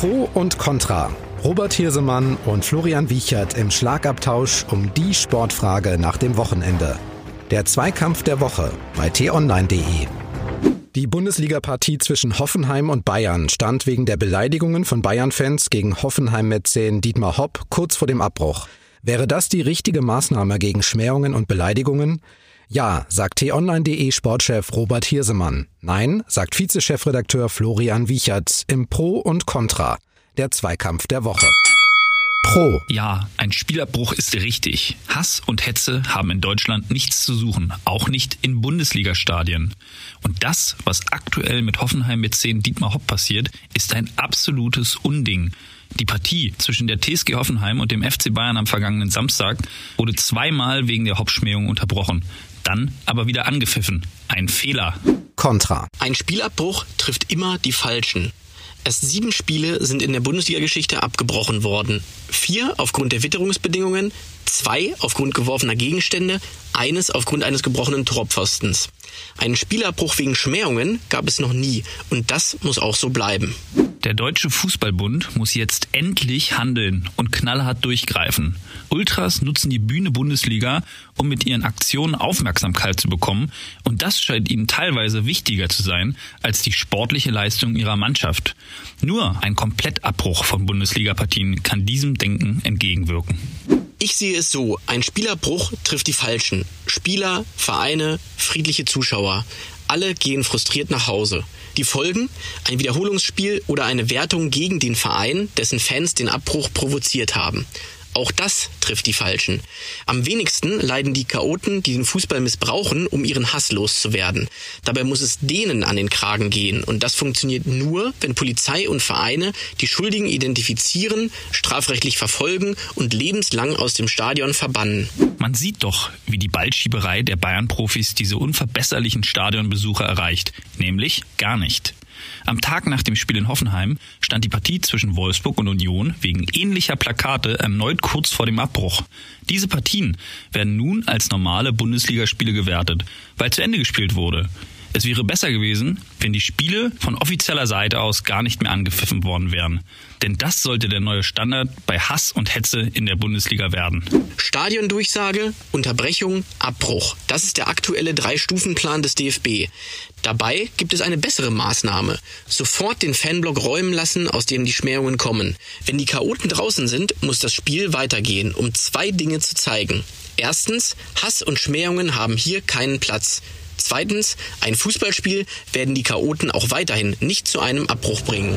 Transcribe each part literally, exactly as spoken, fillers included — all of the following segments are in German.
Pro und Contra. Robert Hirsemann und Florian Wiechert im Schlagabtausch um die Sportfrage nach dem Wochenende. Der Zweikampf der Woche bei t online punkt de. Die Bundesliga-Partie zwischen Hoffenheim und Bayern stand wegen der Beleidigungen von Bayern-Fans gegen Hoffenheim-Mäzen Dietmar Hopp kurz vor dem Abbruch. Wäre das die richtige Maßnahme gegen Schmähungen und Beleidigungen? Ja, sagt t online punkt de Sportchef Robert Hirsemann. Nein, sagt Vizechefredakteur Florian Wiechert im Pro und Contra. Der Zweikampf der Woche. Pro. Ja, ein Spielabbruch ist richtig. Hass und Hetze haben in Deutschland nichts zu suchen, auch nicht in Bundesliga-Stadien. Und das, was aktuell mit Hoffenheim-Mäzen Dietmar Hopp passiert, ist ein absolutes Unding. Die Partie zwischen der T S G Hoffenheim und dem F C Bayern am vergangenen Samstag wurde zweimal wegen der Hopp-Schmähung unterbrochen. Dann aber wieder angepfiffen. Ein Fehler. Contra. Ein Spielabbruch trifft immer die Falschen. Erst sieben Spiele sind in der Bundesliga-Geschichte abgebrochen worden. Vier aufgrund der Witterungsbedingungen, zwei aufgrund geworfener Gegenstände, eines aufgrund eines gebrochenen Torpfostens. Einen Spielabbruch wegen Schmähungen gab es noch nie und das muss auch so bleiben. Der Deutsche Fußballbund muss jetzt endlich handeln und knallhart durchgreifen. Ultras nutzen die Bühne Bundesliga, um mit ihren Aktionen Aufmerksamkeit zu bekommen. Und das scheint ihnen teilweise wichtiger zu sein als die sportliche Leistung ihrer Mannschaft. Nur ein Komplettabbruch von Bundesliga-Partien kann diesem Denken entgegenwirken. Ich sehe es so, ein Spielabbruch trifft die Falschen. Spieler, Vereine, friedliche Zuschauer. Alle gehen frustriert nach Hause. Die Folgen? Ein Wiederholungsspiel oder eine Wertung gegen den Verein, dessen Fans den Abbruch provoziert haben. Auch das trifft die Falschen. Am wenigsten leiden die Chaoten, die den Fußball missbrauchen, um ihren Hass loszuwerden. Dabei muss es denen an den Kragen gehen. Und das funktioniert nur, wenn Polizei und Vereine die Schuldigen identifizieren, strafrechtlich verfolgen und lebenslang aus dem Stadion verbannen. Man sieht doch, wie die Ballschieberei der Bayern-Profis diese unverbesserlichen Stadionbesucher erreicht. Nämlich gar nicht. Am Tag nach dem Spiel in Hoffenheim stand die Partie zwischen Wolfsburg und Union wegen ähnlicher Plakate erneut kurz vor dem Abbruch. Diese Partien werden nun als normale Bundesligaspiele gewertet, weil zu Ende gespielt wurde. Es wäre besser gewesen, wenn die Spiele von offizieller Seite aus gar nicht mehr angepfiffen worden wären. Denn das sollte der neue Standard bei Hass und Hetze in der Bundesliga werden. Stadiondurchsage, Unterbrechung, Abbruch. Das ist der aktuelle Drei-Stufen-Plan des D F B. Dabei gibt es eine bessere Maßnahme. Sofort den Fanblock räumen lassen, aus dem die Schmähungen kommen. Wenn die Chaoten draußen sind, muss das Spiel weitergehen, um zwei Dinge zu zeigen. Erstens, Hass und Schmähungen haben hier keinen Platz. Zweitens, ein Fußballspiel werden die Chaoten auch weiterhin nicht zu einem Abbruch bringen.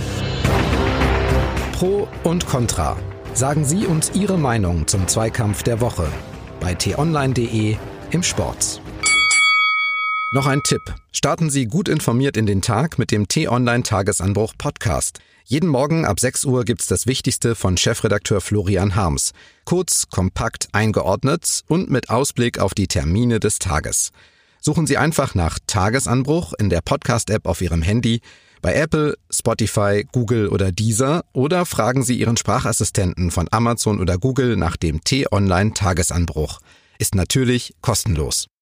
Pro und Contra. Sagen Sie uns Ihre Meinung zum Zweikampf der Woche bei t online punkt de im Sport. Noch ein Tipp. Starten Sie gut informiert in den Tag mit dem T-Online-Tagesanbruch-Podcast. Jeden Morgen ab sechs Uhr gibt's das Wichtigste von Chefredakteur Florian Harms. Kurz, kompakt, eingeordnet und mit Ausblick auf die Termine des Tages. Suchen Sie einfach nach Tagesanbruch in der Podcast-App auf Ihrem Handy, bei Apple, Spotify, Google oder Deezer oder fragen Sie Ihren Sprachassistenten von Amazon oder Google nach dem T-Online-Tagesanbruch. Ist natürlich kostenlos.